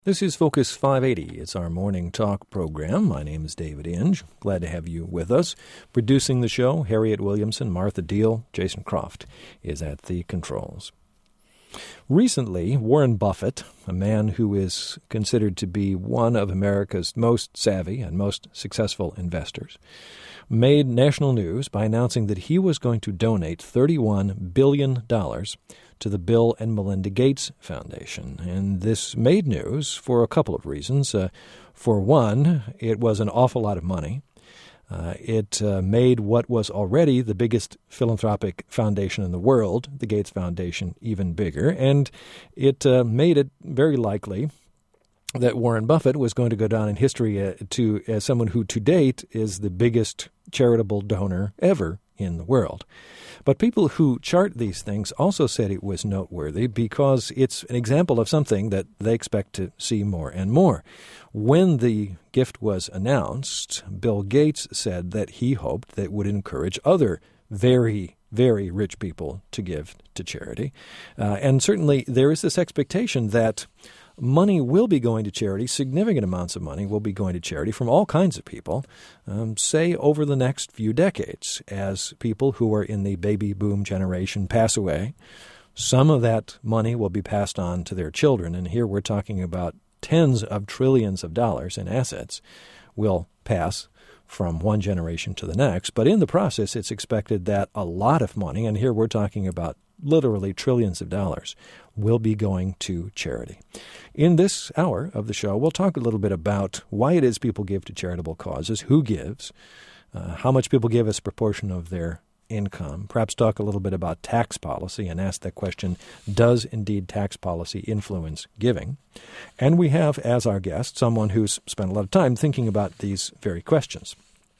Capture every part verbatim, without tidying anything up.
This is Focus five eighty. It's our morning talk program. My name is David Inge. Glad to have you with us. Producing the show, Harriet Williamson, Martha Deal, Jason Croft is at the controls. Recently, Warren Buffett, a man who is considered to be one of America's most savvy and most successful investors, made national news by announcing that he was going to donate thirty-one billion dollars to the Bill and Melinda Gates Foundation. And this made news for a couple of reasons. Uh, for one, it was an awful lot of money. Uh, it uh, made what was already the biggest philanthropic foundation in the world, the Gates Foundation, even bigger. And it uh, made it very likely that Warren Buffett was going to go down in history uh, to as someone who to date is the biggest charitable donor ever in the world. But people who chart these things also said it was noteworthy because it's an example of something that they expect to see more and more. When the gift was announced, Bill Gates said that he hoped that it would encourage other very, very rich people to give to charity. Uh, and certainly there is this expectation that money will be going to charity, significant amounts of money will be going to charity from all kinds of people, um, say over the next few decades, as people who are in the baby boom generation pass away. Some of that money will be passed on to their children, and here we're talking about tens of trillions of dollars in assets will pass from one generation to the next. But in the process, it's expected that a lot of money, and here we're talking about literally trillions of dollars, will be going to charity. In this hour of the show, we'll talk a little bit about why it is people give to charitable causes, who gives, uh, how much people give as a proportion of their income, perhaps talk a little bit about tax policy and ask that question, does indeed tax policy influence giving? And we have as our guest someone who's spent a lot of time thinking about these very questions.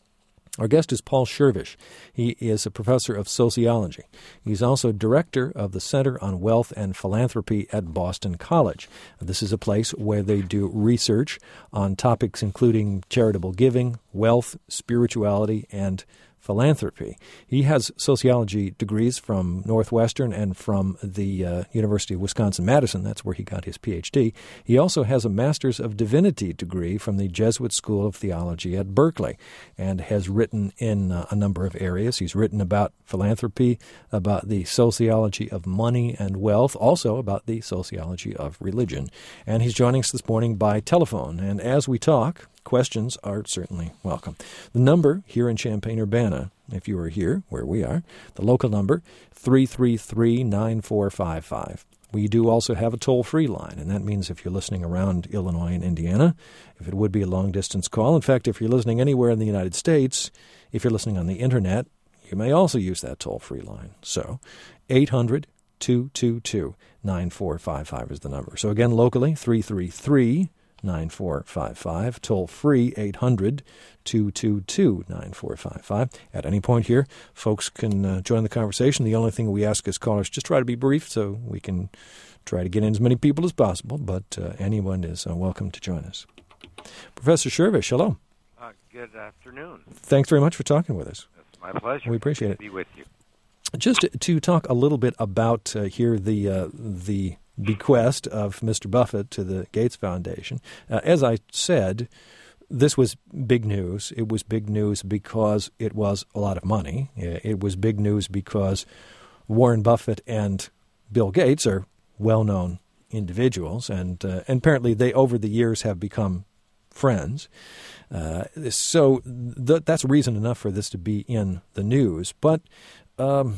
Our guest is Paul Schervish. He is a professor of sociology. He's also director of the Center on Wealth and Philanthropy at Boston College. This is a place where they do research on topics including charitable giving, wealth, spirituality, and philanthropy. He has sociology degrees from Northwestern and from the uh, University of Wisconsin-Madison. That's where he got his P H D. He also has a Master's of Divinity degree from the Jesuit School of Theology at Berkeley and has written in uh, a number of areas. He's written about philanthropy, about the sociology of money and wealth, also about the sociology of religion. And he's joining us this morning by telephone. And as we talk, questions are certainly welcome. The number here in Champaign-Urbana, if you are here, where we are, the local number, three three three, nine four five five. We do also have a toll-free line, and that means if you're listening around Illinois and Indiana, if it would be a long-distance call. In fact, if you're listening anywhere in the United States, if you're listening on the Internet, you may also use that toll-free line. So, eight hundred, two two two, nine four five five is the number. So again, locally, three three three, nine four five five, toll free eight hundred, two two two, nine four five five. At any point here, folks can uh, join the conversation. The only thing we ask as callers, just try to be brief so we can try to get in as many people as possible, but uh, anyone is uh, welcome to join us. Professor Schervish, hello. Uh, good afternoon. Thanks very much for talking with us. It's my pleasure. We appreciate it. To be with you. Just to, to talk a little bit about uh, here the uh, the bequest of Mister Buffett to the Gates Foundation. Uh, as I said, this was big news. It was big news because it was a lot of money. It was big news because Warren Buffett and Bill Gates are well-known individuals, and uh, and apparently they, over the years, have become friends. Uh, so th- that's reason enough for this to be in the news. But um,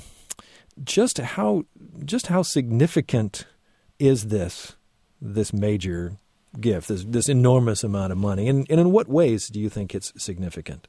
just how just how significant is this this major gift, this this enormous amount of money, and, and in what ways do you think it's significant?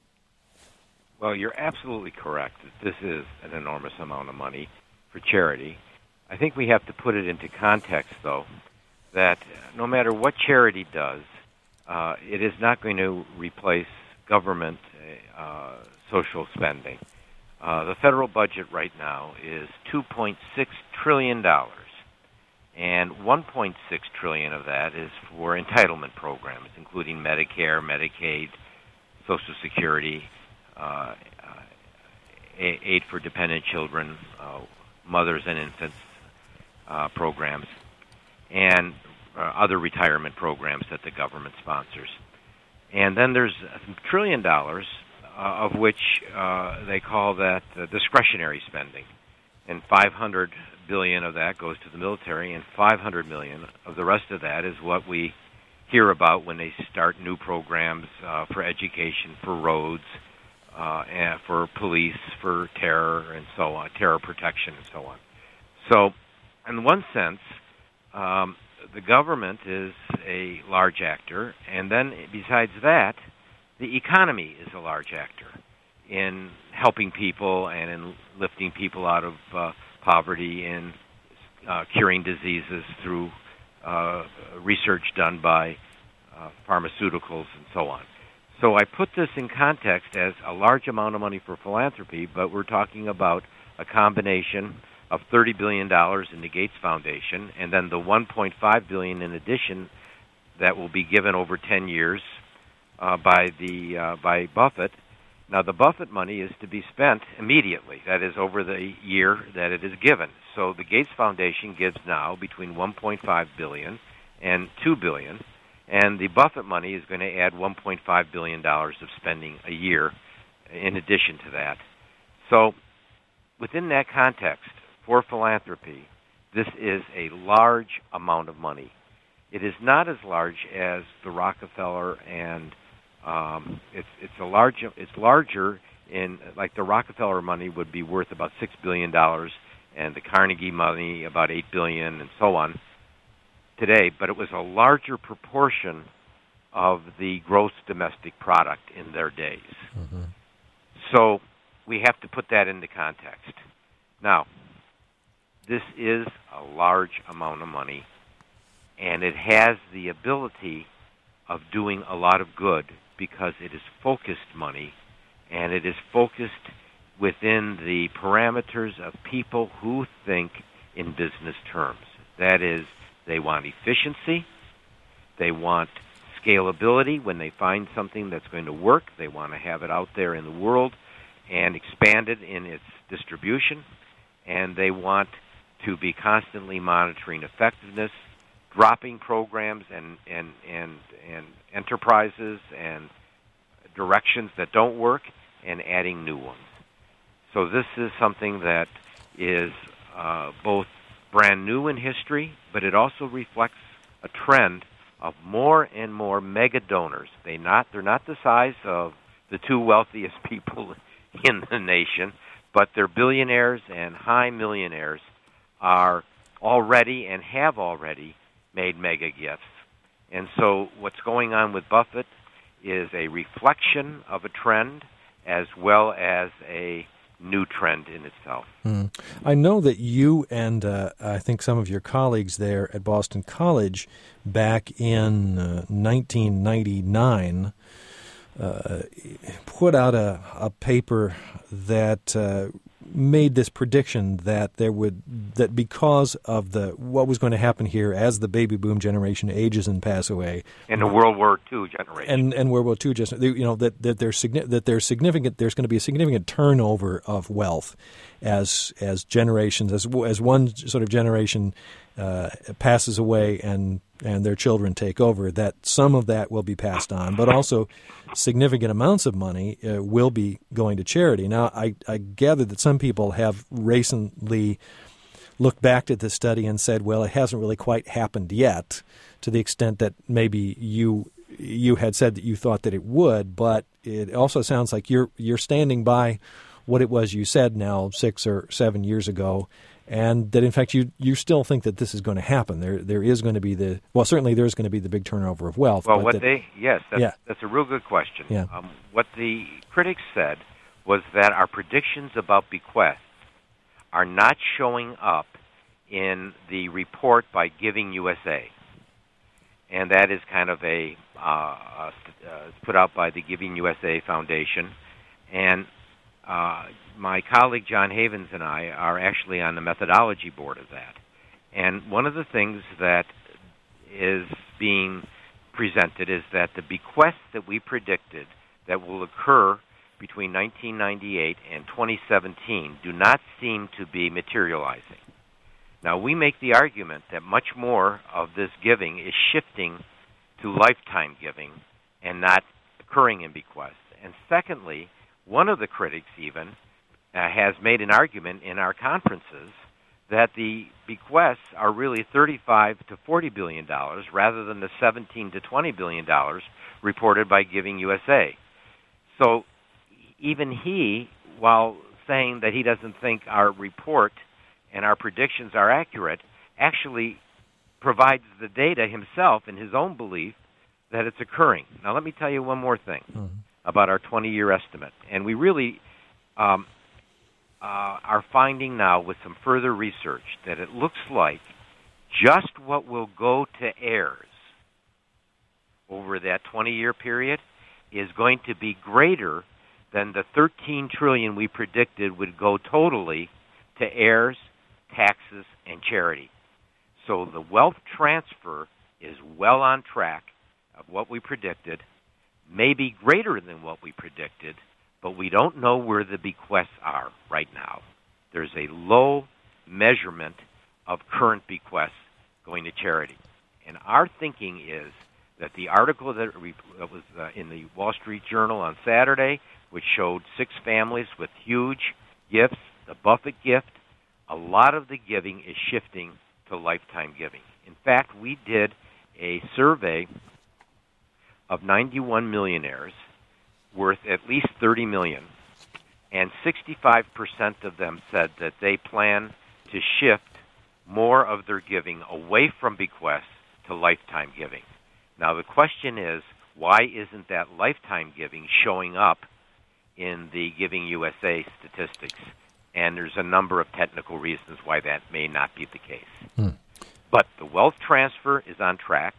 Well, you're absolutely correct that this is an enormous amount of money for charity. I think we have to put it into context, though, that no matter what charity does, uh, it is not going to replace government uh, social spending. Uh, the federal budget right now is two point six trillion dollars. And one point six trillion dollars of that is for entitlement programs, including Medicare, Medicaid, Social Security, uh, uh, aid for dependent children, uh, mothers and infants uh, programs. And uh, other retirement programs that the government sponsors. And then there's a trillion dollars, uh, of which uh, they call that uh, discretionary spending. And five hundred billion dollars of that goes to the military, and five hundred million dollars of the rest of that is what we hear about when they start new programs uh, for education, for roads, uh, and for police, for terror, and so on, terror protection, and so on. So, in one sense, um, the government is a large actor, and then besides that, the economy is a large actor in helping people and in lifting people out of uh, poverty and uh, curing diseases through uh, research done by uh, pharmaceuticals and so on. So I put this in context as a large amount of money for philanthropy, but we're talking about a combination of thirty billion dollars in the Gates Foundation, and then the one point five billion dollars in addition that will be given over ten years uh, by the uh, by Buffett. Now, the Buffett money is to be spent immediately. That is, over the year that it is given. So the Gates Foundation gives now between one point five billion dollars and two billion dollars, and the Buffett money is going to add one point five billion dollars of spending a year in addition to that. So within that context, for philanthropy, this is a large amount of money. It is not as large as the Rockefeller and um, it's it's a large it's larger in like the Rockefeller money would be worth about six billion dollars, and the Carnegie money about eight billion dollars, and so on today. But it was a larger proportion of the gross domestic product in their days. Mm-hmm. So we have to put that into context. Now, this is a large amount of money, and it has the ability of doing a lot of good because it is focused money, and it is focused within the parameters of people who think in business terms. That is, they want efficiency, they want scalability when they find something that's going to work, they want to have it out there in the world and expand it in its distribution, and they want to be constantly monitoring effectiveness, dropping programs and, and, and, and enterprises and directions that don't work, and adding new ones. So this is something that is uh, both brand new in history, but it also reflects a trend of more and more mega donors. They not, they're not the size of the two wealthiest people in the nation, but they're billionaires and high millionaires are already and have already made mega gifts. And so what's going on with Buffett is a reflection of a trend as well as a new trend in itself. Mm. I know that you and uh, I think some of your colleagues there at Boston College back in uh, nineteen ninety-nine uh, put out a, a paper that uh, made this prediction that there would that because of the what was going to happen here as the baby boom generation ages and pass away, and the World War Two generation, and and World War Two just you know that that there's that there's significant there's going to be a significant turnover of wealth as as generations as as one sort of generation uh, passes away and and their children take over, that some of that will be passed on, but also significant amounts of money uh, will be going to charity. Now, I, I gather that some people have recently looked back at this study and said, well, it hasn't really quite happened yet, to the extent that maybe you you had said that you thought that it would, but it also sounds like you're you're standing by what it was you said now six or seven years ago, and that in fact you you still think that this is going to happen. There there is going to be the well certainly there is going to be the big turnover of wealth. Well, what that, they yes that's, yeah. that's a real good question. Yeah. Um, what the critics said was that our predictions about bequests are not showing up in the report by Giving U S A, and that is kind of a uh, uh, put out by the Giving U S A Foundation, and uh, my colleague John Havens and I are actually on the methodology board of that. And one of the things that is being presented is that the bequests that we predicted that will occur between nineteen ninety-eight and twenty seventeen do not seem to be materializing. Now, we make the argument that much more of this giving is shifting to lifetime giving and not occurring in bequests. And secondly, one of the critics even uh, has made an argument in our conferences that the bequests are really thirty-five to forty billion dollars rather than the seventeen to twenty billion dollars reported by Giving U S A. So even he, while saying that he doesn't think our report and our predictions are accurate, actually provides the data himself in his own belief that it's occurring. Now, let me tell you one more thing mm-hmm. about our twenty-year estimate. And we really um, uh, are finding now with some further research that it looks like just what will go to heirs over that twenty-year period is going to be greater than the thirteen trillion dollars we predicted would go totally to heirs, taxes, and charity. So the wealth transfer is well on track of what we predicted, maybe greater than what we predicted, but we don't know where the bequests are right now. There's a low measurement of current bequests going to charity. And our thinking is that the article that was uh, in the Wall Street Journal on Saturday, which showed six families with huge gifts, the Buffett gift, a lot of the giving is shifting to lifetime giving. In fact, we did a survey of ninety-one millionaires worth at least thirty million dollars, and sixty-five percent of them said that they plan to shift more of their giving away from bequests to lifetime giving. Now, the question is, why isn't that lifetime giving showing up in the Giving U S A statistics? And there's a number of technical reasons why that may not be the case. Hmm. But the wealth transfer is on track.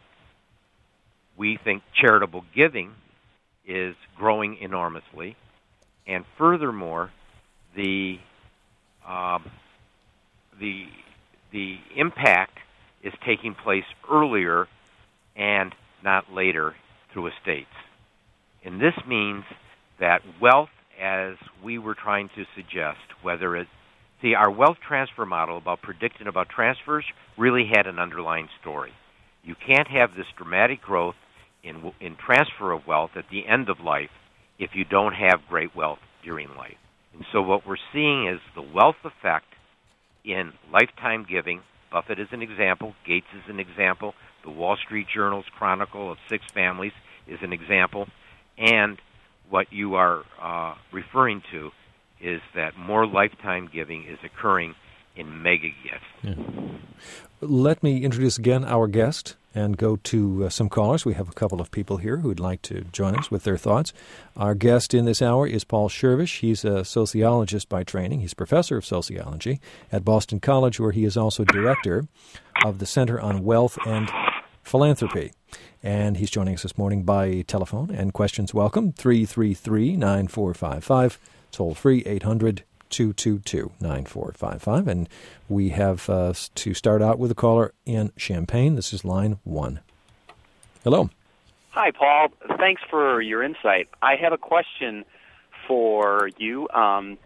We think charitable giving is growing enormously. And furthermore, the um, the the impact is taking place earlier and not later through estates. And this means that wealth, as we were trying to suggest, whether it's, see, our wealth transfer model about predicting about transfers really had an underlying story. You can't have this dramatic growth in in transfer of wealth at the end of life if you don't have great wealth during life. And so what we're seeing is the wealth effect in lifetime giving. Buffett is an example. Gates is an example. The Wall Street Journal's Chronicle of Six Families is an example. And what you are uh, referring to is that more lifetime giving is occurring in mega gifts. Yeah. Let me introduce again our guest and go to uh, some callers. We have a couple of people here who would like to join us with their thoughts. Our guest in this hour is Paul Schervish. He's a sociologist by training. He's professor of sociology at Boston College, where he is also director of the Center on Wealth and Philanthropy. And he's joining us this morning by telephone. And questions welcome, three three three, nine four five five, toll free, eight hundred, two two two, nine four five five. And we have uh, to start out with a caller in Champaign. This is line one. Hello. Hi, Paul. Thanks for your insight. I have a question for you um,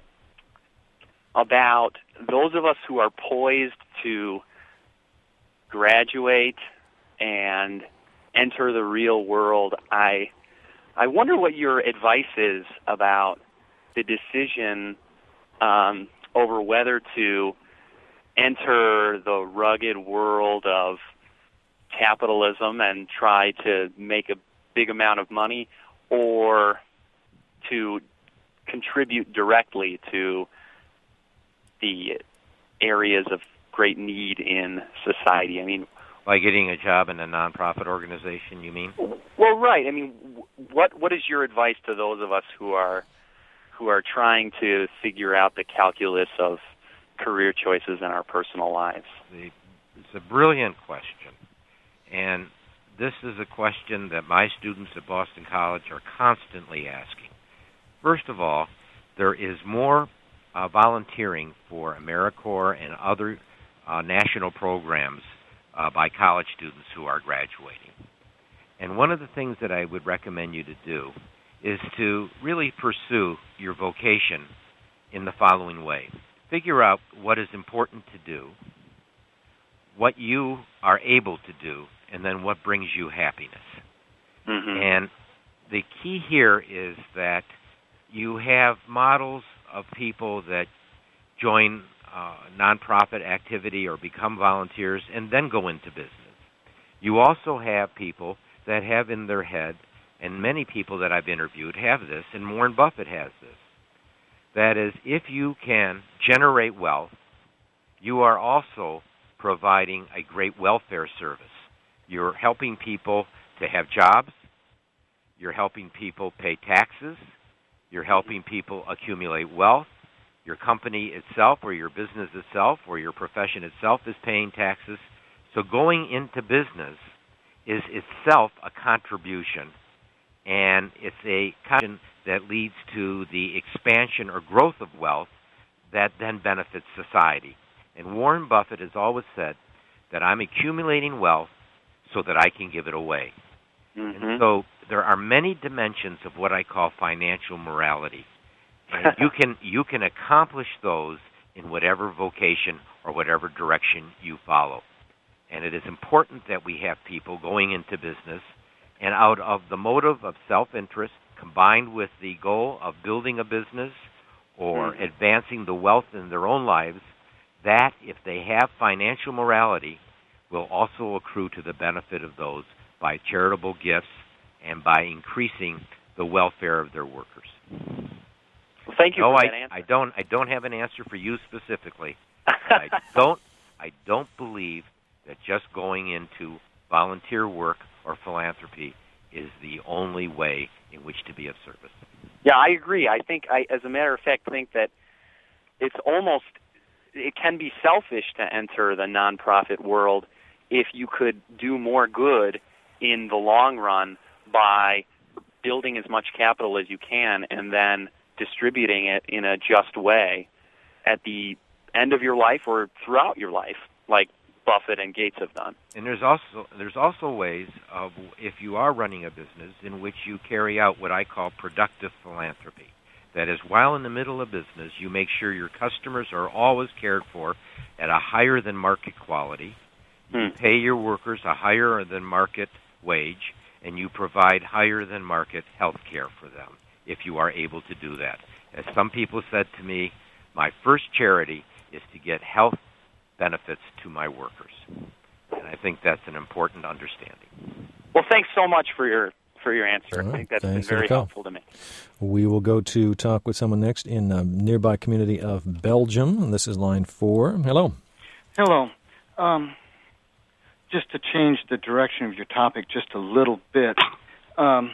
about those of us who are poised to graduate and enter the real world. I I wonder what your advice is about the decision um, over whether to enter the rugged world of capitalism and try to make a big amount of money, or to contribute directly to the areas of great need in society. I mean, by getting a job in a nonprofit organization, you mean? Well, right. I mean, what what is your advice to those of us who are who are trying to figure out the calculus of career choices in our personal lives? The, it's a brilliant question, and this is a question that my students at Boston College are constantly asking. First of all, there is more uh, volunteering for AmeriCorps and other uh, national programs Uh, by college students who are graduating. And one of the things that I would recommend you to do is to really pursue your vocation in the following way. Figure out what is important to do, what you are able to do and then what brings you happiness. Mm-hmm. And the key here is that you have models of people that join uh, nonprofit activity or become volunteers and then go into business. You also have people that have in their head, and many people that I've interviewed have this, and Warren Buffett has this. That is, if you can generate wealth, you are also providing a great welfare service. You're helping people to have jobs. You're helping people pay taxes. You're helping people accumulate wealth. Your company itself or your business itself or your profession itself is paying taxes. So going into business is itself a contribution, and it's a contribution that leads to the expansion or growth of wealth that then benefits society. And Warren Buffett has always said that I'm accumulating wealth so that I can give it away. Mm-hmm. And so there are many dimensions of what I call financial morality. And you can you can accomplish those in whatever vocation or whatever direction you follow. And it is important that we have people going into business, and out of the motive of self-interest combined with the goal of building a business or mm-hmm. advancing the wealth in their own lives, that, if they have financial morality, will also accrue to the benefit of those by charitable gifts and by increasing the welfare of their workers. Well, thank you no, for I, that answer. I don't. I don't have an answer for you specifically. I don't. I don't believe that just going into volunteer work or philanthropy is the only way in which to be of service. Yeah, I agree. I think, I, as a matter of fact, think that it's almost, it can be selfish to enter the nonprofit world if you could do more good in the long run by building as much capital as you can and then distributing it in a just way at the end of your life or throughout your life, like Buffett and Gates have done. And there's also there's also ways of, if you are running a business, in which you carry out what I call productive philanthropy. That is, while in the middle of business, you make sure your customers are always cared for at a higher than market quality. You Hmm. pay your workers a higher than market wage, and you provide higher than market health care for them, if you are able to do that. As some people said to me, my first charity is to get health benefits to my workers. And I think that's an important understanding. Well, thanks so much for your for your answer. Right, I think that's been thanks for very the call. helpful to me. We will go to talk with someone next in a nearby community of Belgium. And this is line four. Hello. Hello. Um, just to change the direction of your topic just a little bit, um,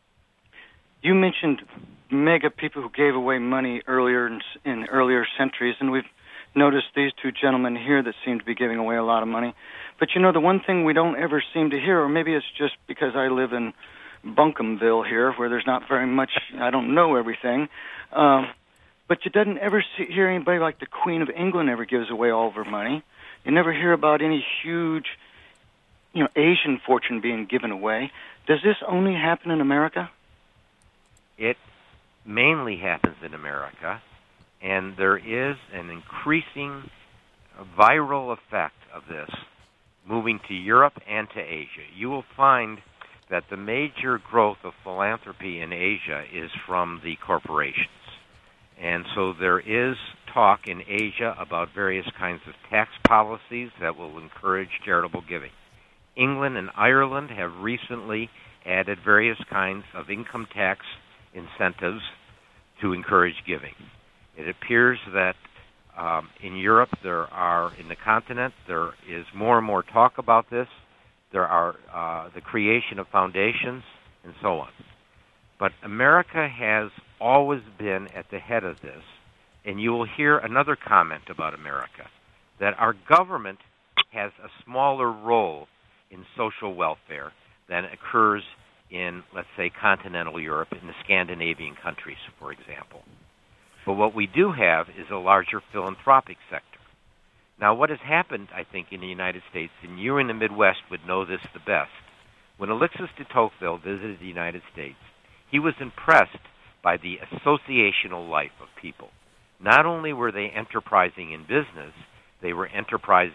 you mentioned mega people who gave away money earlier in, in earlier centuries, and we've noticed these two gentlemen here that seem to be giving away a lot of money. But, you know, the one thing we don't ever seem to hear, or maybe it's just because I live in Bunkumville here, where there's not very much, I don't know everything, um, but you doesn't ever see, hear anybody like the Queen of England ever gives away all of her money. You never hear about any huge, you know, Asian fortune being given away. Does this only happen in America? It mainly happens in America, and there is an increasing viral effect of this moving to Europe and to Asia. You will find that the major growth of philanthropy in Asia is from the corporations. And so there is talk in Asia about various kinds of tax policies that will encourage charitable giving. England and Ireland have recently added various kinds of income tax incentives to encourage giving. It appears that um, in Europe, there are, in the continent, there is more and more talk about this. There are uh, the creation of foundations and so on. But America has always been at the head of this, and you will hear another comment about America, that our government has a smaller role in social welfare than occurs in, let's say, continental Europe, in the Scandinavian countries, for example. But what we do have is a larger philanthropic sector. Now, what has happened, I think, in the United States, and you in the Midwest would know this the best, when Alexis de Tocqueville visited the United States, he was impressed by the associational life of people. Not only were they enterprising in business, they were enterprising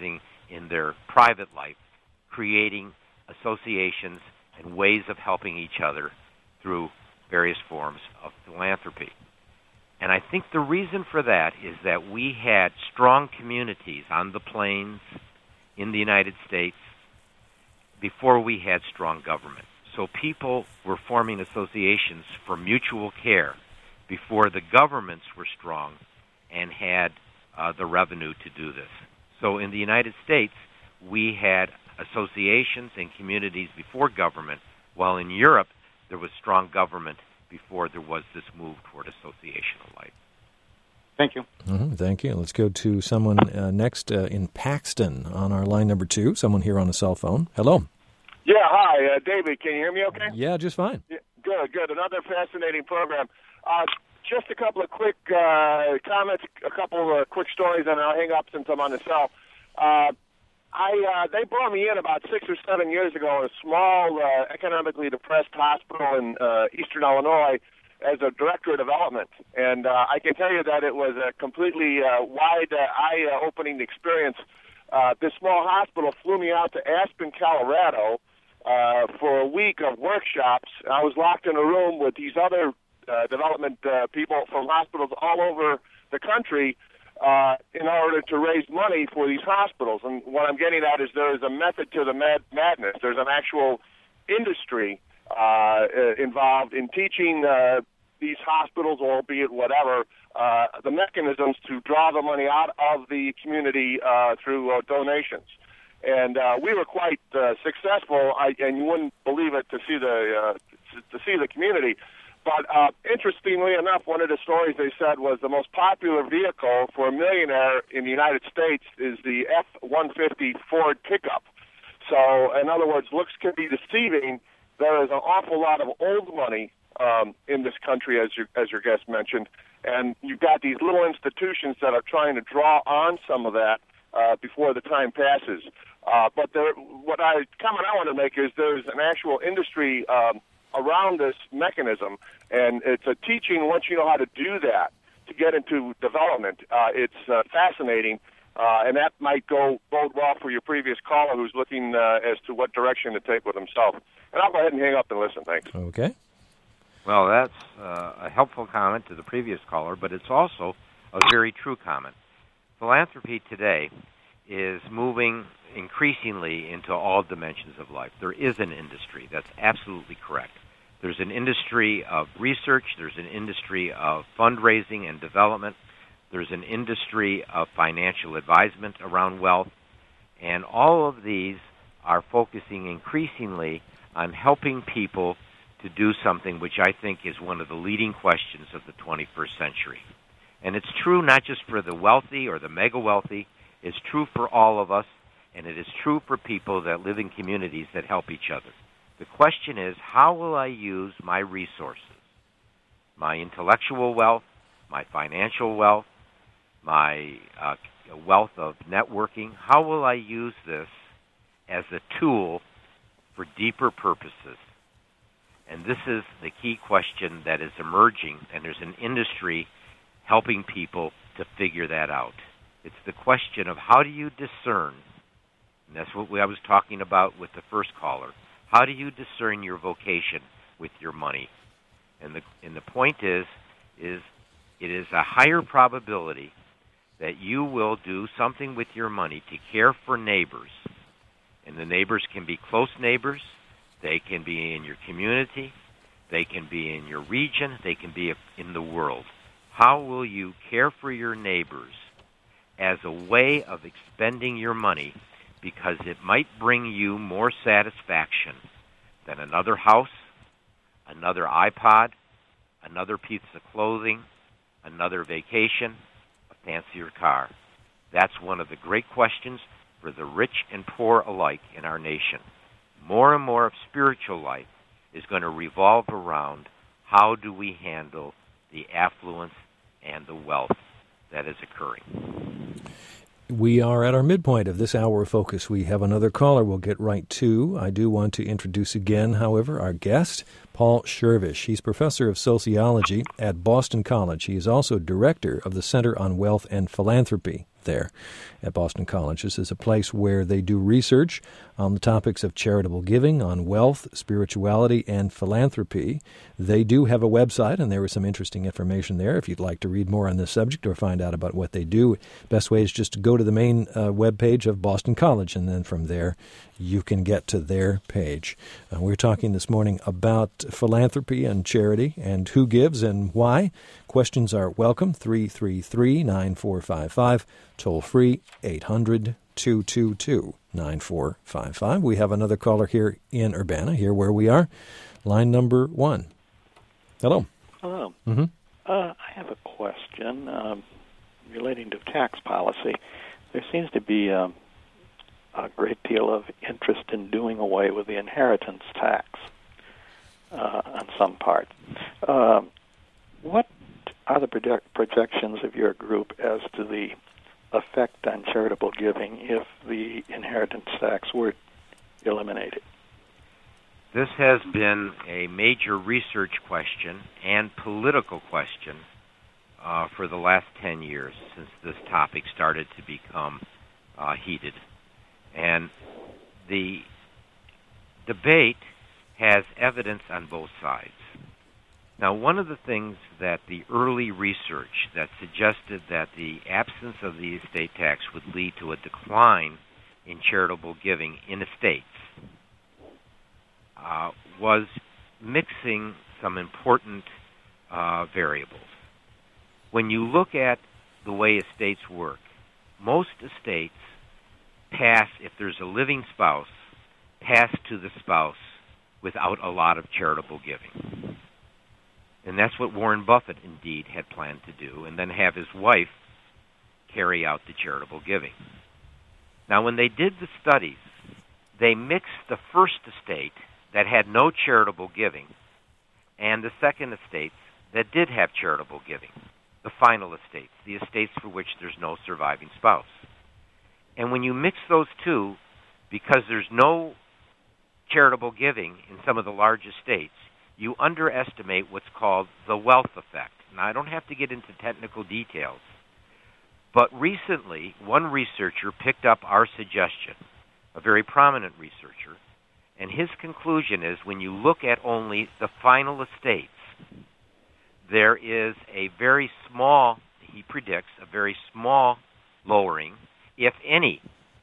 in their private life, creating associations and ways of helping each other through various forms of philanthropy. And I think the reason for that is that we had strong communities on the plains in the United States before we had strong government. So people were forming associations for mutual care before the governments were strong and had uh, the revenue to do this. So in the United States, we had associations and communities before government, while in Europe there was strong government before there was this move toward associational life. Thank you. Mm-hmm, thank you. Let's go to someone uh, next uh, in Paxton on our line number two, someone here on a cell phone. Hello. Yeah, hi, uh, David. Can you hear me okay? Yeah, just fine. Yeah, good, good. Another fascinating program. Uh, just a couple of quick uh, comments, a couple of uh, quick stories, and I'll hang up since I'm on the cell. Uh, I uh, they brought me in about six or seven years ago in a small, uh, economically depressed hospital in uh, eastern Illinois as a director of development. And uh, I can tell you that it was a completely uh, wide, uh, eye-opening experience. Uh, this small hospital flew me out to Aspen, Colorado, uh, for a week of workshops. I was locked in a room with these other uh, development uh, people from hospitals all over the country uh, in order to raise money for these hospitals. And what I'm getting at is there is a method to the mad- madness. There's an actual industry uh, involved in teaching uh, these hospitals, albeit whatever, uh, the mechanisms to draw the money out of the community uh, through uh, donations. And uh, we were quite uh, successful, I, and you wouldn't believe it to see the uh, to see the community. But uh, interestingly enough, one of the stories they said was the most popular vehicle for a millionaire in the United States is the F one fifty Ford pickup. So, in other words, looks can be deceiving. There is an awful lot of old money um, in this country, as your, as your guest mentioned, and you've got these little institutions that are trying to draw on some of that uh, before the time passes. Uh, but there, what I comment I want to make is there's an actual industry um, around this mechanism, and it's a teaching once you know how to do that to get into development. Uh, it's uh, fascinating, uh, and that might go bode well for your previous caller who's looking uh, as to what direction to take with himself. And I'll go ahead and hang up and listen. Thanks. Okay. Well, that's uh, a helpful comment to the previous caller, but it's also a very true comment. Philanthropy today is moving increasingly into all dimensions of life. There is an industry. That's absolutely correct. There's an industry of research. There's an industry of fundraising and development. There's an industry of financial advisement around wealth. And all of these are focusing increasingly on helping people to do something which I think is one of the leading questions of the twenty-first century. And it's true not just for the wealthy or the mega-wealthy. It's true for all of us, and it is true for people that live in communities that help each other. The question is, how will I use my resources, my intellectual wealth, my financial wealth, my uh, wealth of networking? How will I use this as a tool for deeper purposes? And this is the key question that is emerging, and there's an industry helping people to figure that out. It's the question of how do you discern, and that's what we, I was talking about with the first caller, how do you discern your vocation with your money? And the and the point is, is it is a higher probability that you will do something with your money to care for neighbors. And the neighbors can be close neighbors, they can be in your community, they can be in your region, they can be in the world. How will you care for your neighbors as a way of expending your money, because it might bring you more satisfaction than another house, another iPod, another piece of clothing, another vacation, a fancier car? That's one of the great questions for the rich and poor alike in our nation. More and more of spiritual life is going to revolve around how do we handle the affluence and the wealth that is occurring. We are at our midpoint of this hour of focus. We have another caller we'll get right to. I do want to introduce again, however, our guest, Paul Schervish. He's professor of sociology at Boston College. He is also director of the Center on Wealth and Philanthropy. there at Boston College. This is a place where they do research on the topics of charitable giving, on wealth, spirituality, and philanthropy. They do have a website, and there was some interesting information there. If you'd like to read more on this subject or find out about what they do, best way is just to go to the main uh, webpage of Boston College, and then from there you can get to their page. Uh, we're talking this morning about philanthropy and charity and who gives and why. Questions are welcome, three three three, nine four five five, toll free, eight hundred, two two two, nine four five five. We have another caller here in Urbana, here where we are. Line number one. Hello. Hello. Mm-hmm. Uh, I have a question um, relating to tax policy. There seems to be um, a great deal of interest in doing away with the inheritance tax uh, on some part. Uh, what are the project- projections of your group as to the effect on charitable giving if the inheritance tax were eliminated? This has been a major research question and political question uh, for the last ten years since this topic started to become uh, heated. And the debate has evidence on both sides. Now, one of the things that the early research that suggested that the absence of the estate tax would lead to a decline in charitable giving in estates uh, was mixing some important uh, variables. When you look at the way estates work, most estates pass, if there's a living spouse, pass to the spouse without a lot of charitable giving. And that's what Warren Buffett, indeed, had planned to do, and then have his wife carry out the charitable giving. Now, when they did the studies, they mixed the first estate that had no charitable giving and the second estates that did have charitable giving, the final estates, the estates for which there's no surviving spouse. And when you mix those two, because there's no charitable giving in some of the large estates, you underestimate what's called the wealth effect. Now, I don't have to get into technical details, but recently one researcher picked up our suggestion, a very prominent researcher, and his conclusion is when you look at only the final estates, there is a very small, he predicts, a very small lowering, if any,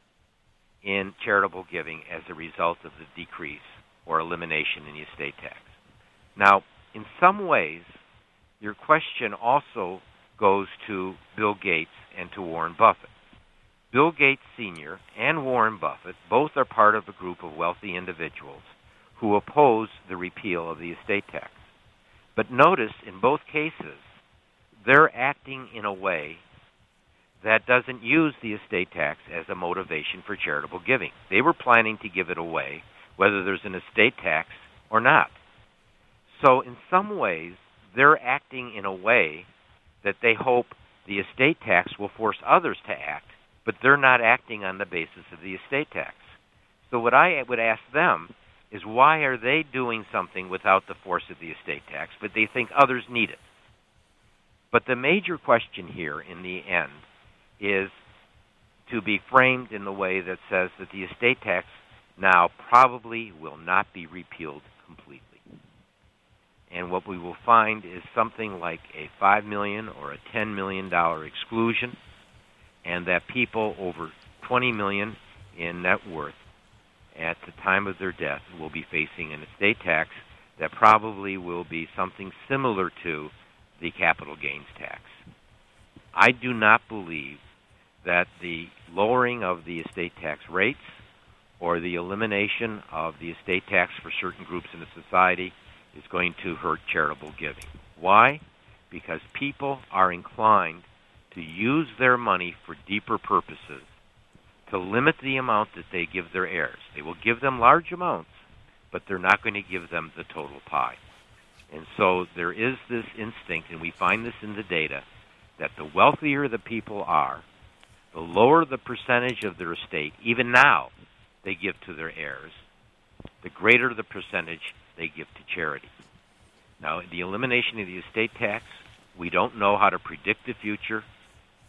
in charitable giving as a result of the decrease or elimination in the estate tax. Now, in some ways, your question also goes to Bill Gates and to Warren Buffett. Bill Gates Senior and Warren Buffett both are part of a group of wealthy individuals who oppose the repeal of the estate tax. But notice, in both cases, they're acting in a way that doesn't use the estate tax as a motivation for charitable giving. They were planning to give it away, whether there's an estate tax or not. So in some ways, they're acting in a way that they hope the estate tax will force others to act, but they're not acting on the basis of the estate tax. So what I would ask them is, why are they doing something without the force of the estate tax, but they think others need it? But the major question here in the end is to be framed in the way that says that the estate tax now probably will not be repealed completely. And what we will find is something like a five million dollars or a ten million dollars exclusion, and that people over twenty million dollars in net worth at the time of their death will be facing an estate tax that probably will be something similar to the capital gains tax. I do not believe that the lowering of the estate tax rates or the elimination of the estate tax for certain groups in the society is going to hurt charitable giving. Why? Because people are inclined to use their money for deeper purposes, to limit the amount that they give their heirs. They will give them large amounts, but they're not going to give them the total pie. And so there is this instinct, and we find this in the data, that the wealthier the people are, the lower the percentage of their estate, even now, they give to their heirs, the greater the percentage they give to charity. Now, the elimination of the estate tax, we don't know how to predict the future.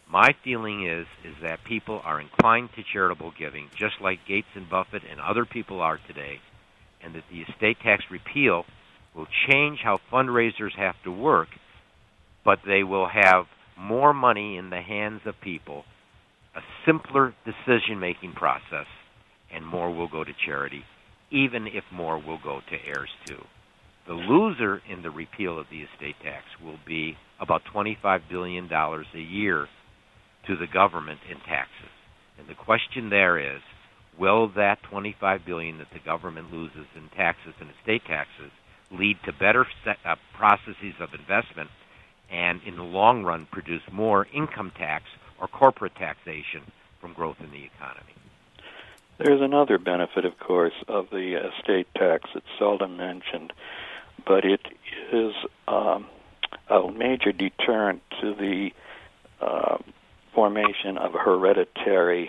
My feeling is is that people are inclined to charitable giving, just like Gates and Buffett and other people are today, and that the estate tax repeal will change how fundraisers have to work, but they will have more money in the hands of people, a simpler decision-making process, and more will go to charity, even if more will go to heirs too. The loser in the repeal of the estate tax will be about twenty-five billion dollars a year to the government in taxes. And the question there is, will that twenty-five billion dollars that the government loses in taxes and estate taxes lead to better set up processes of investment and, in the long run, produce more income tax or corporate taxation from growth in the economy? There's another benefit, of course, of the estate tax. It's seldom mentioned, but it is um, a major deterrent to the uh, formation of a hereditary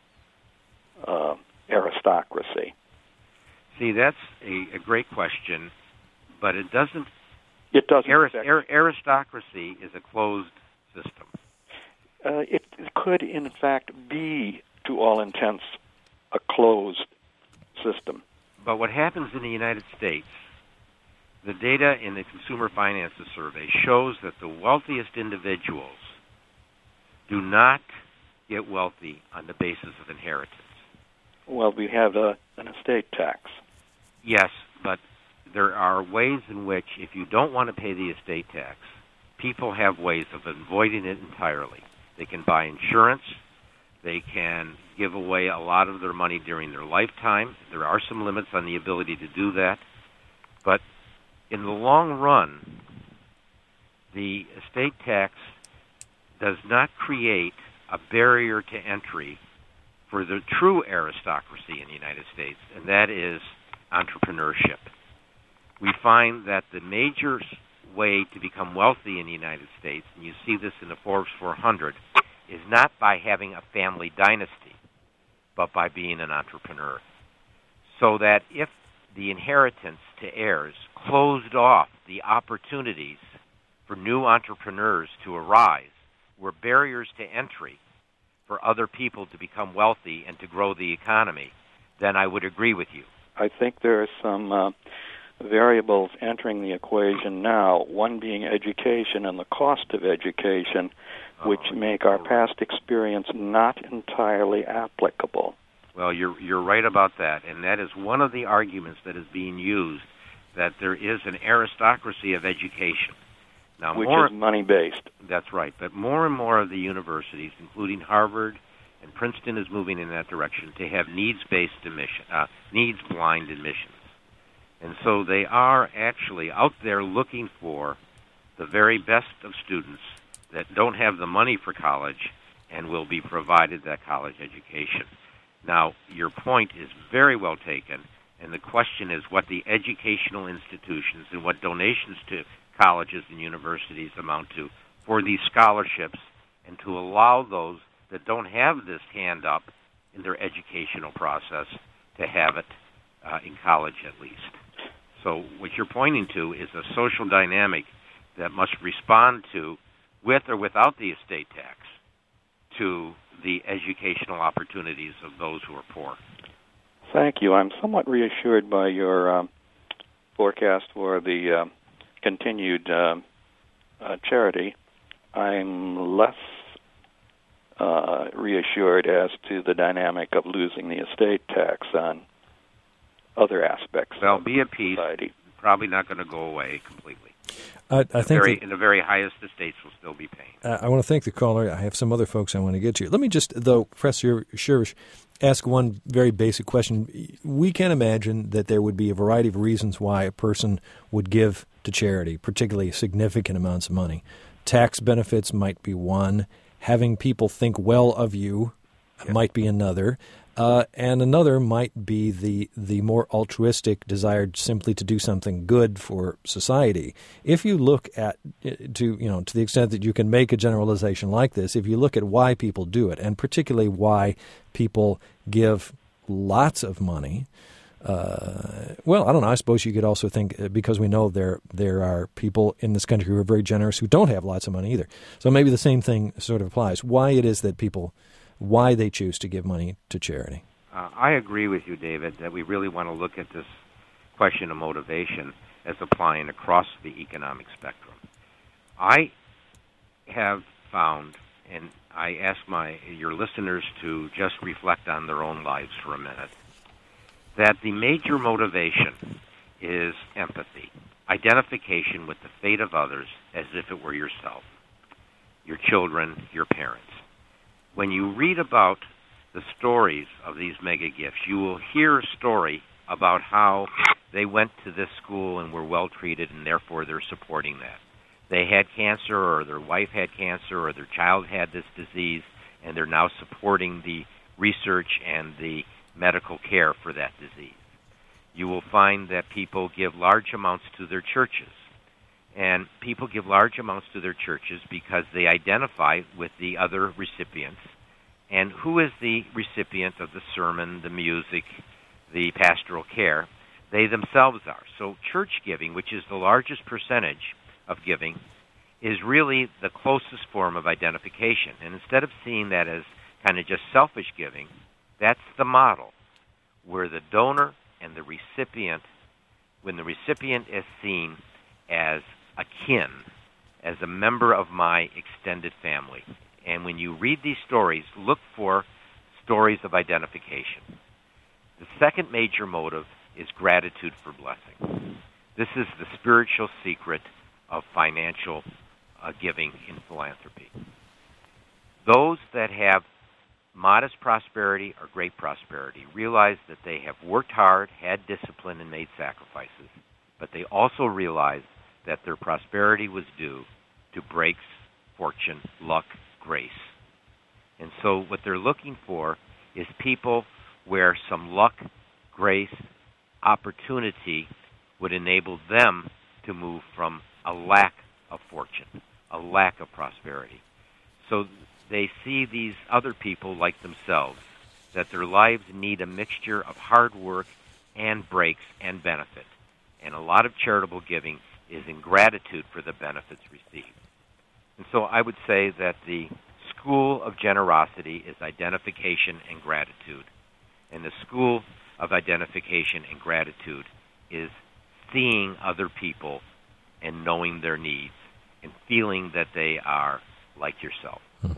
uh, aristocracy. See, that's a, a great question, but it doesn't. It doesn't. Arist- ar- aristocracy is a closed system. Uh, it could, in fact, be, to all intents, a closed system. But what happens in the United States, the data in the Consumer Finances Survey shows that the wealthiest individuals do not get wealthy on the basis of inheritance. Well, we have a, an estate tax. Yes, but there are ways in which, if you don't want to pay the estate tax, people have ways of avoiding it entirely. They can buy insurance. They can give away a lot of their money during their lifetime. There are some limits on the ability to do that. But in the long run, the estate tax does not create a barrier to entry for the true aristocracy in the United States, and that is entrepreneurship. We find that the major way to become wealthy in the United States, and you see this in the Forbes four hundred, is not by having a family dynasty, but by being an entrepreneur. So that if the inheritance to heirs closed off the opportunities for new entrepreneurs to arise, were barriers to entry for other people to become wealthy and to grow the economy, then I would agree with you. I think there are some uh, variables entering the equation now, one being education and the cost of education, which oh, make our past experience not entirely applicable. Well, you're you're right about that, and that is one of the arguments that is being used, that there is an aristocracy of education. Now, which more, is money-based. That's right, but more and more of the universities, including Harvard and Princeton, is moving in that direction to have needs-based admission, uh, needs-blind admissions. And so they are actually out there looking for the very best of students that don't have the money for college and will be provided that college education. Now, your point is very well taken, and the question is what the educational institutions and what donations to colleges and universities amount to for these scholarships, and to allow those that don't have this hand up in their educational process to have it uh, in college at least. So what you're pointing to is a social dynamic that must respond to, with or without the estate tax, to the educational opportunities of those who are poor. Thank you. I'm somewhat reassured by your um, forecast for the uh, continued uh, uh, charity. I'm less uh, reassured as to the dynamic of losing the estate tax on other aspects well, of be at peace. Society. Probably not going to go away completely. I, I think very, that, in the very highest estates will still be paying. Uh, I want to thank the caller. I have some other folks I want to get to. Let me just, though, Professor Schirsch, ask one very basic question. We can imagine that there would be a variety of reasons why a person would give to charity, particularly significant amounts of money. Tax benefits might be one. Having people think well of you yeah. might be another. Uh, and another might be the the more altruistic desire simply to do something good for society. If you look at to you know to the extent that you can make a generalization like this, if you look at why people do it, and particularly why people give lots of money, Uh, well, I don't know. I suppose you could also think, uh, because we know there there are people in this country who are very generous who don't have lots of money either. So maybe the same thing sort of applies. Why it is that people, why they choose to give money to charity. Uh, I agree with you, David, that we really want to look at this question of motivation as applying across the economic spectrum. I have found, and I ask my your listeners to just reflect on their own lives for a minute, that the major motivation is empathy, identification with the fate of others as if it were yourself, your children, your parents. When you read about the stories of these mega gifts, you will hear a story about how they went to this school and were well treated, and therefore they're supporting that. They had cancer, or their wife had cancer, or their child had this disease, and they're now supporting the research and the medical care for that disease. You will find that people give large amounts to their churches. And people give large amounts to their churches because they identify with the other recipients. And who is the recipient of the sermon, the music, the pastoral care? They themselves are. So church giving, which is the largest percentage of giving, is really the closest form of identification. And instead of seeing that as kind of just selfish giving, that's the model, where the donor and the recipient, when the recipient is seen as akin, as a member of my extended family. And when you read these stories, look for stories of identification. The second major motive is gratitude for blessing. This is the spiritual secret of financial uh, giving in philanthropy. Those that have modest prosperity or great prosperity realize that they have worked hard, had discipline, and made sacrifices, but they also realize that their prosperity was due to breaks, fortune, luck, grace. And so what they're looking for is people where some luck, grace, opportunity would enable them to move from a lack of fortune, a lack of prosperity. So they see these other people like themselves, that their lives need a mixture of hard work and breaks and benefit. And a lot of charitable giving is in gratitude for the benefits received. And so I would say that the school of generosity is identification and gratitude. And the school of identification and gratitude is seeing other people and knowing their needs and feeling that they are like yourself.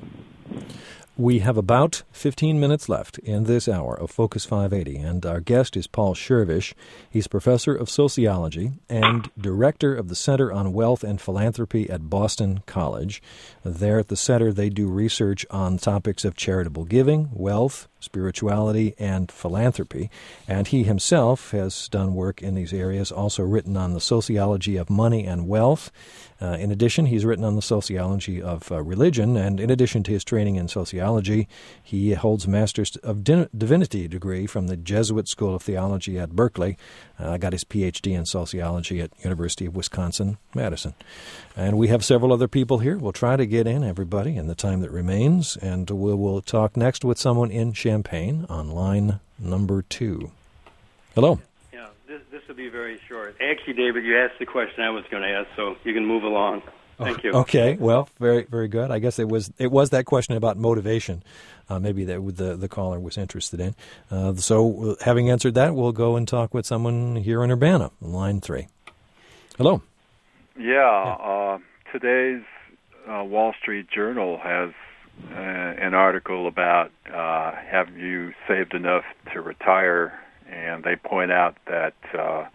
We have about fifteen minutes left in this hour of Focus five eighty, and our guest is Paul Schervish. He's professor of sociology and director of the Center on Wealth and Philanthropy at Boston College. There at the center, they do research on topics of charitable giving, wealth, spirituality, and philanthropy. And he himself has done work in these areas, also written on the sociology of money and wealth. Uh, in addition, he's written on the sociology of uh, religion, and in addition to his training in sociology, he holds a Master's of Divinity degree from the Jesuit School of Theology at Berkeley. Uh, got his P H D in sociology at University of Wisconsin-Madison. And we have several other people here. We'll try to get in everybody in the time that remains, and we will talk next with someone in Champaign on line number two. Hello. Yeah, this this will be very short. Actually, David, you asked the question I was going to ask, so you can move along. Thank you. Okay, well, very very good. I guess it was it was that question about motivation, uh, maybe that the the caller was interested in. Uh, so, having answered that, we'll go and talk with someone here in Urbana, line three. Hello. Yeah, yeah. Uh, today's uh, Wall Street Journal has uh, an article about uh, have you saved enough to retire, and they point out that uh,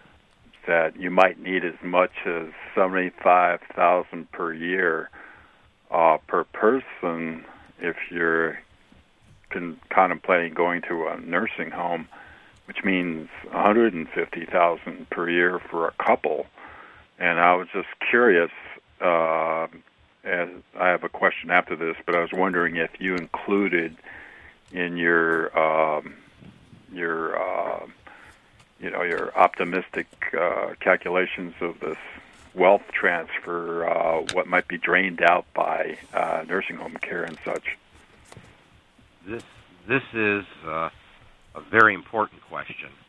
that you might need as much as seventy-five thousand dollars per year uh, per person if you're con- contemplating going to a nursing home, which means one hundred fifty thousand dollars per year for a couple. And I was just curious, uh, and I have a question after this, but I was wondering if you included in your um, your uh, you know your optimistic uh, calculations of this wealth transfer, uh, what might be drained out by uh, nursing home care and such. This this is uh, a very important question.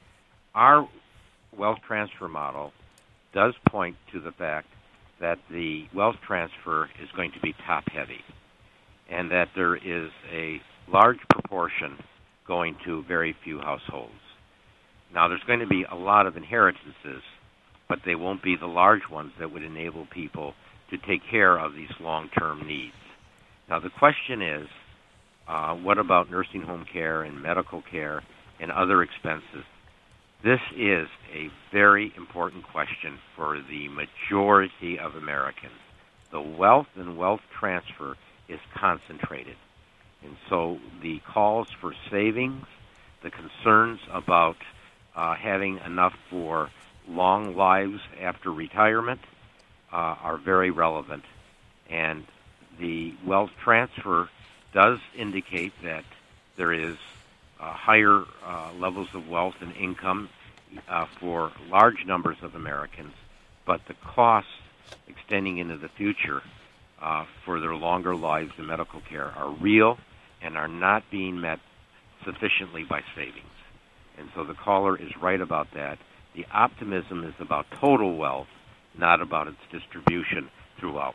our wealth transfer model does point to the fact that the wealth transfer is going to be top-heavy, and that there is a large proportion going to very few households. Now, there's going to be a lot of inheritances, but they won't be the large ones that would enable people to take care of these long-term needs. Now, the question is, uh, what about nursing home care and medical care and other expenses? This is a very important question for the majority of Americans. The wealth and wealth transfer is concentrated. And so the calls for savings, the concerns about uh, having enough for long lives after retirement uh, are very relevant. And the wealth transfer does indicate that there is uh, higher uh, levels of wealth and income uh, for large numbers of Americans, but the costs extending into the future uh, for their longer lives and medical care are real and are not being met sufficiently by savings. And so the caller is right about that. The optimism is about total wealth, not about its distribution throughout.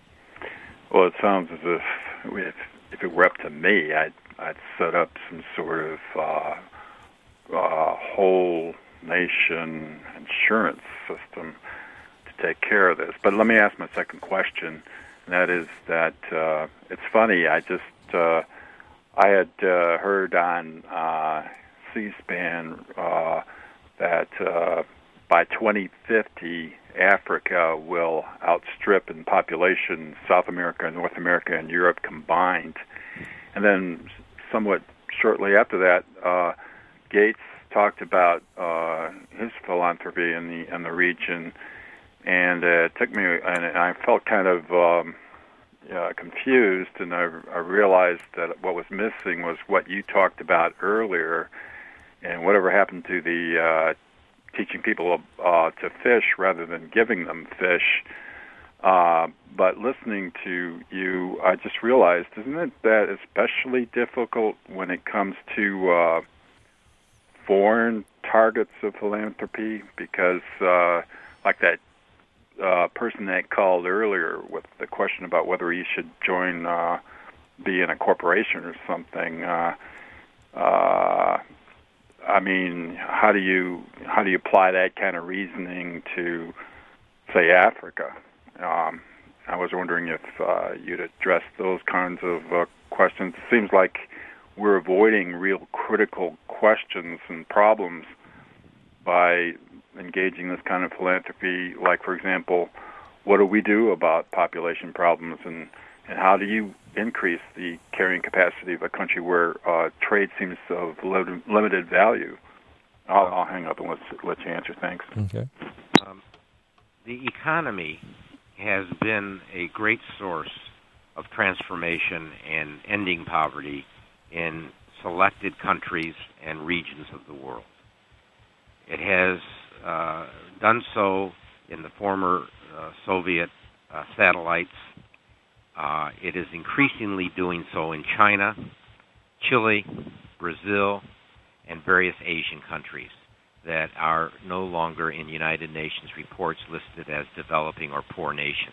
Well, it sounds as if if, if it were up to me, I'd, I'd set up some sort of uh, uh, whole nation insurance system to take care of this. But let me ask my second question, and that is that uh, it's funny, I just, uh, I had uh, heard on uh, C-SPAN uh, that uh, by twenty fifty, Africa will outstrip in population South America, North America, and Europe combined. And then somewhat shortly after that, uh, Gates talked about uh, his philanthropy in the in the region, and uh, it took me, and I felt kind of um, uh, confused, and I, I realized that what was missing was what you talked about earlier, and whatever happened to the uh, teaching people uh, to fish rather than giving them fish. Uh, but listening to you, I just realized, isn't it that especially difficult when it comes to uh, foreign targets of philanthropy? Because uh, like that uh, person that called earlier with the question about whether he should join, uh, be in a corporation or something, uh, uh, I mean, how do you how do you apply that kind of reasoning to, say, Africa? Um, I was wondering if uh, you'd address those kinds of uh, questions. It seems like we're avoiding real critical questions and problems by engaging this kind of philanthropy. Like, for example, what do we do about population problems, and, and how do you increase the carrying capacity of a country where uh, trade seems of limited value? I'll, I'll hang up and let let you answer. Thanks. Okay. Um, the economy has been a great source of transformation and ending poverty in selected countries and regions of the world. It has uh, done so in the former uh, Soviet uh, satellites. Uh, it is increasingly doing so in China, Chile, Brazil, and various Asian countries that are no longer in United Nations reports listed as developing or poor nations.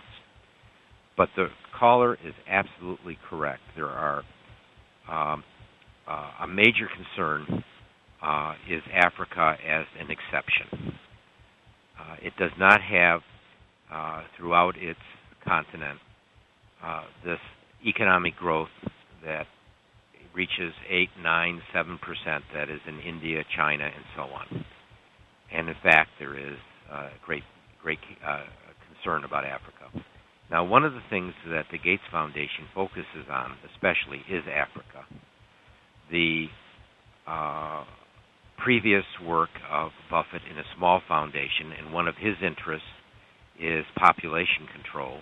But the caller is absolutely correct. There are um, uh, a major concern uh, is Africa as an exception. Uh, it does not have uh, throughout its continent uh, this economic growth that reaches eight, nine, seven percent that is in India, China, and so on. And in fact, there is uh, great, great uh, concern about Africa. Now, one of the things that the Gates Foundation focuses on, especially, is Africa. The uh, previous work of Buffett in a small foundation, and one of his interests is population control.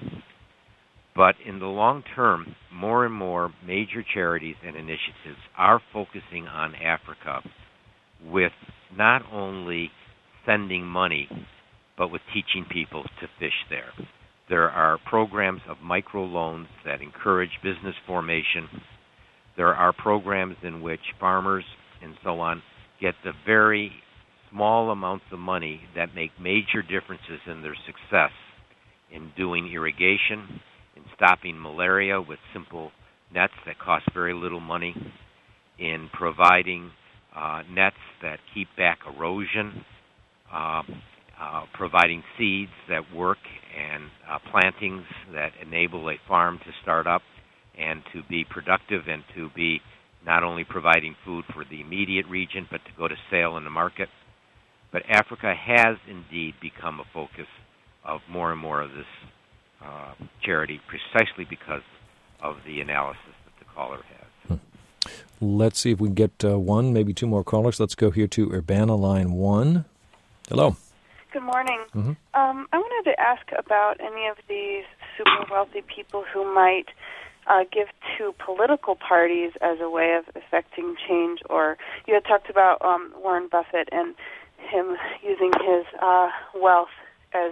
But in the long term, more and more major charities and initiatives are focusing on Africa with not only sending money, but with teaching people to fish there. There are programs of microloans that encourage business formation. There are programs in which farmers and so on get the very small amounts of money that make major differences in their success in doing irrigation, in stopping malaria with simple nets that cost very little money, in providing uh, nets that keep back erosion, uh, uh, providing seeds that work, and uh, plantings that enable a farm to start up and to be productive and to be not only providing food for the immediate region, but to go to sale in the market. But Africa has indeed become a focus of more and more of this uh, charity, precisely because of the analysis that the caller has. Hmm. Let's see if we can get uh, one, maybe two more callers. Let's go here to Urbana, line one. Hello. Good morning. Mm-hmm. Um, I wanted to ask about any of these super wealthy people who might Uh, give to political parties as a way of effecting change. Or you had talked about um, Warren Buffett and him using his uh, wealth as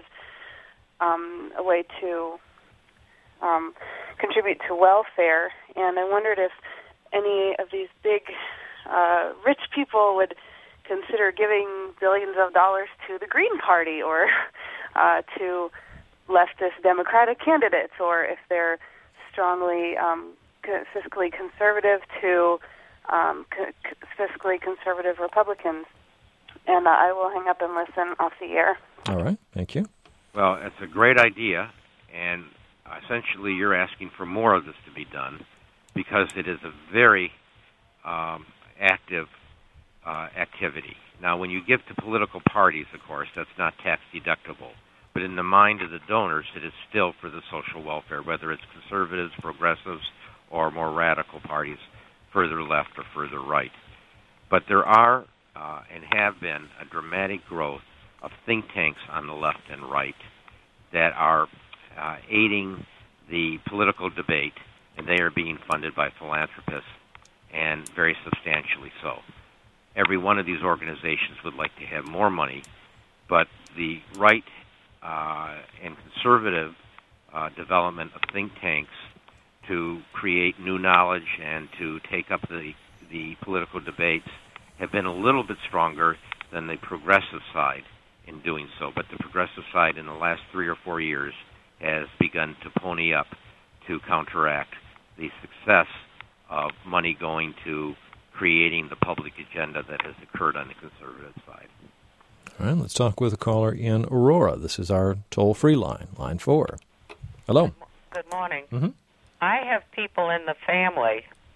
um, a way to um, contribute to welfare. And I wondered if any of these big uh, rich people would consider giving billions of dollars to the Green Party or uh, to leftist Democratic candidates, or if they're strongly um, fiscally conservative to um, co- fiscally conservative Republicans. And uh, I will hang up and listen off the air. All right. Thank you. Well, it's a great idea, and essentially you're asking for more of this to be done because it is a very um, active uh, activity. Now, when you give to political parties, of course, that's not tax deductible. But in the mind of the donors, it is still for the social welfare, whether it's conservatives, progressives, or more radical parties, further left or further right. But there are uh, and have been a dramatic growth of think tanks on the left and right that are uh, aiding the political debate, and they are being funded by philanthropists, and very substantially so. Every one of these organizations would like to have more money, but the right Uh, and conservative uh, development of think tanks to create new knowledge and to take up the, the political debates have been a little bit stronger than the progressive side in doing so. But the progressive side in the last three or four years has begun to pony up to counteract the success of money going to creating the public agenda that has occurred on the conservative side. All right, let's talk with a caller in Aurora. This is our toll-free line, line four. Hello. Good morning. Mm-hmm. I have people in the family.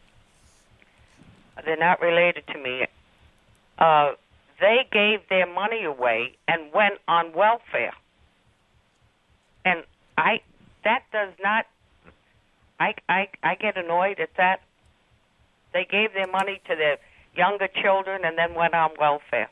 They're not related to me. Uh, they gave their money away and went on welfare. And I, that does not, I, I, I get annoyed at that. They gave their money to their younger children and then went on welfare.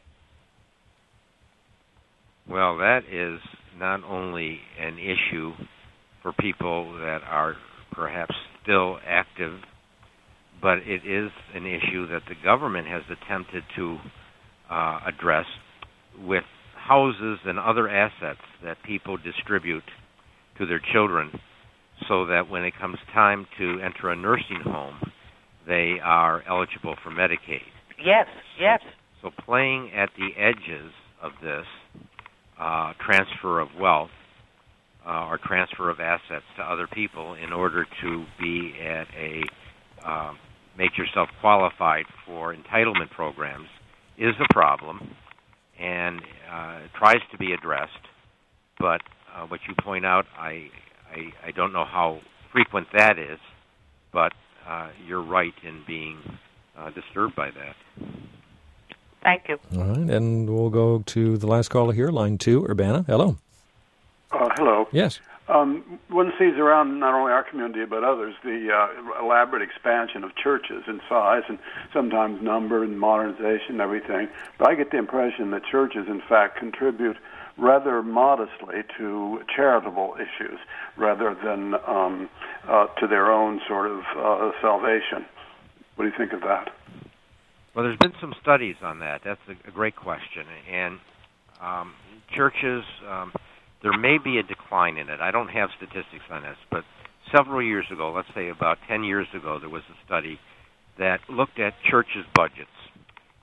Well, that is not only an issue for people that are perhaps still active, but it is an issue that the government has attempted to uh, address with houses and other assets that people distribute to their children so that when it comes time to enter a nursing home, they are eligible for Medicaid. Yes, yes. So, so playing at the edges of this, Uh, transfer of wealth uh, or transfer of assets to other people in order to be at a uh, make yourself qualified for entitlement programs is a problem and uh, tries to be addressed. But uh, what you point out, I, I I don't know how frequent that is, but uh, you're right in being uh, disturbed by that. Thank you. All right, and we'll go to the last caller here, line two, Urbana. Hello. Uh, hello. Yes. Um, one sees around not only our community but others the uh, elaborate expansion of churches in size and sometimes number and modernization and everything. But I get the impression that churches, in fact, contribute rather modestly to charitable issues rather than um, uh, to their own sort of uh, salvation. What do you think of that? Well, there's been some studies on that. That's a, a great question. And um, churches, um, there may be a decline in it. I don't have statistics on this, but several years ago, let's say about ten years ago, there was a study that looked at churches' budgets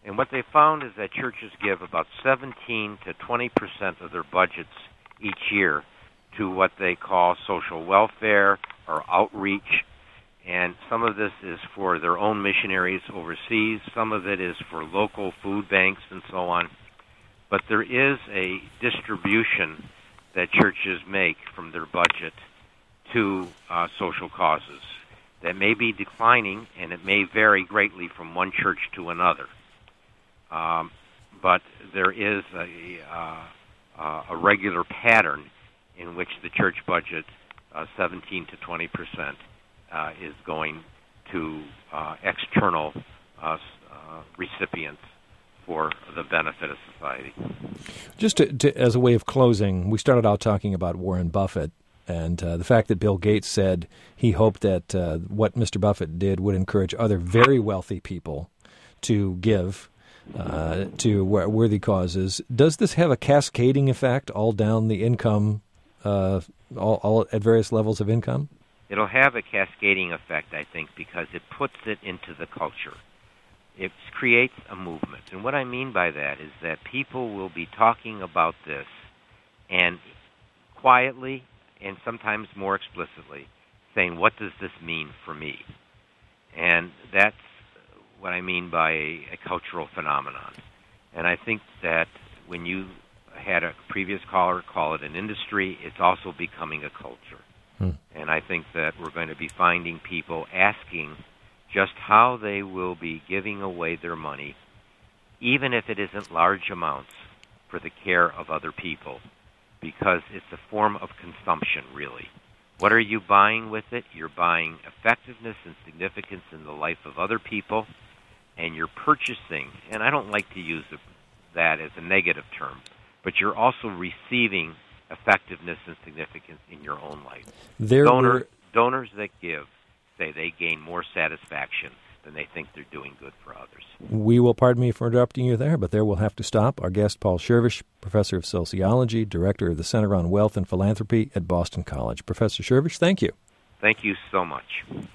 And what they found is that churches give about seventeen to twenty percent of their budgets each year to what they call social welfare or outreach. And some of this is for their own missionaries overseas. Some of it is for local food banks and so on. But there is a distribution that churches make from their budget to uh, social causes that may be declining, and it may vary greatly from one church to another. Um, but there is a, uh, a regular pattern in which the church budget, uh, seventeen to twenty percent, uh, is going to uh, external uh, uh, recipients for the benefit of society. Just to, to, as a way of closing, we started out talking about Warren Buffett and uh, the fact that Bill Gates said he hoped that uh, what Mister Buffett did would encourage other very wealthy people to give uh, to worthy causes. Does this have a cascading effect all down the income, uh, all, all at various levels of income? It'll have a cascading effect, I think, because it puts it into the culture. It creates a movement. And what I mean by that is that people will be talking about this and quietly and sometimes more explicitly saying, what does this mean for me? And that's what I mean by a, a cultural phenomenon. And I think that when you had a previous caller call it an industry, it's also becoming a culture. Hmm. And I think that we're going to be finding people asking just how they will be giving away their money, even if it isn't large amounts, for the care of other people, because it's a form of consumption, really. What are you buying with it? You're buying effectiveness and significance in the life of other people, and you're purchasing, and I don't like to use that as a negative term, but you're also receiving effectiveness and significance in your own life. There Donor, were... Donors that give say they gain more satisfaction than they think they're doing good for others. We will, pardon me for interrupting you there, but there we'll have to stop. Our guest, Paul Schervish, professor of sociology, director of the Center on Wealth and Philanthropy at Boston College. Professor Schervish, thank you. Thank you so much.